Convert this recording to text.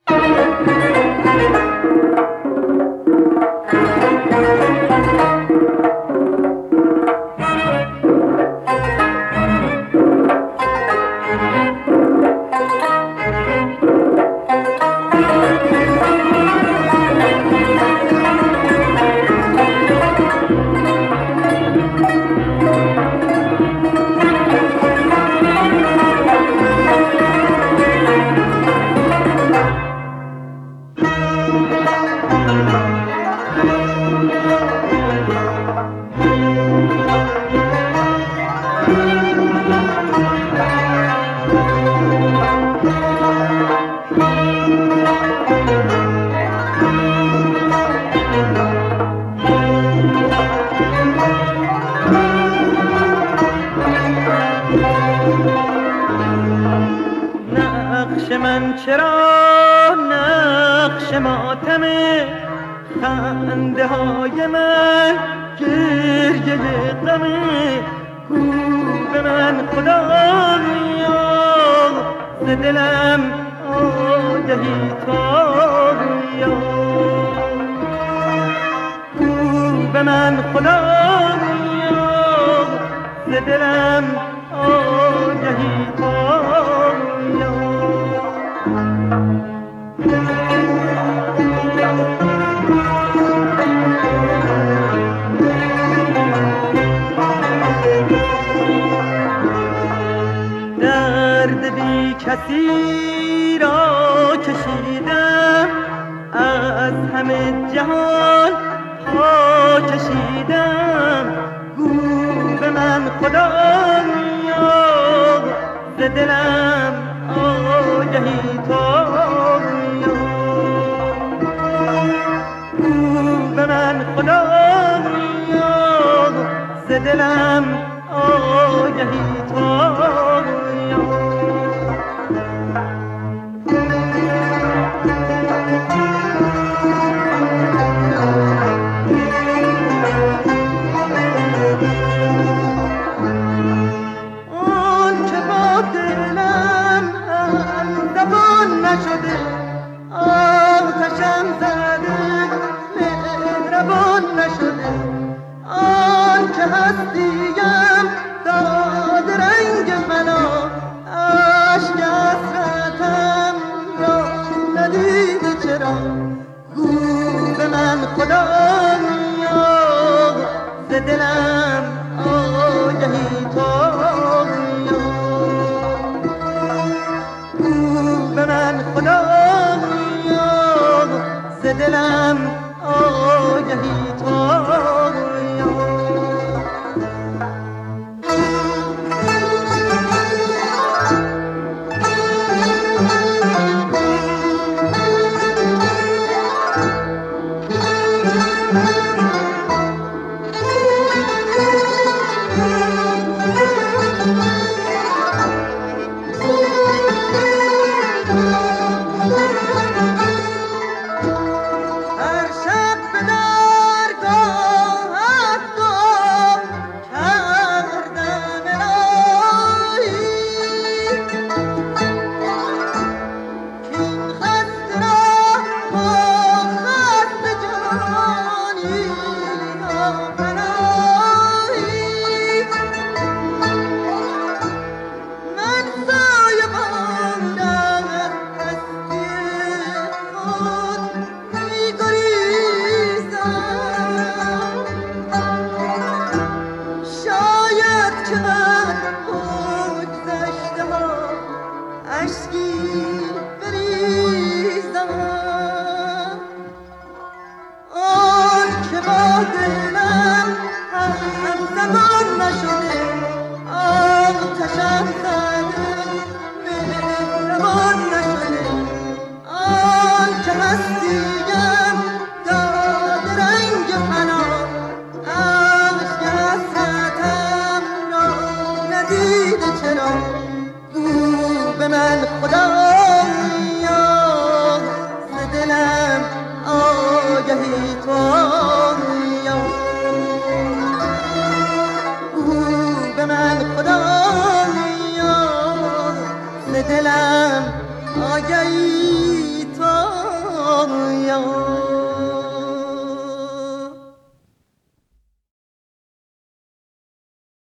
نقش من چرا نقش ماتمه، خنده های من گریه غمه. گو به من خدایا ز دلم آگهی تایا، گو به من خدایا ز دلم آگهی تایا. درد بی کسی را کشیدم، از همه جهان پا کشیدم. گو به من خدایا ز دلم آگهی تایا، گو به من خدایا ز دلم آگهی تایا. نشده آتشم زده مهربان نشده، آن که هستیم داد رنگ منو، عشق حسرتم را ندیدی چرا. گو به من خدایا ز دلم آگهی تایا، به من خدایا ز دلم آگهی تایا.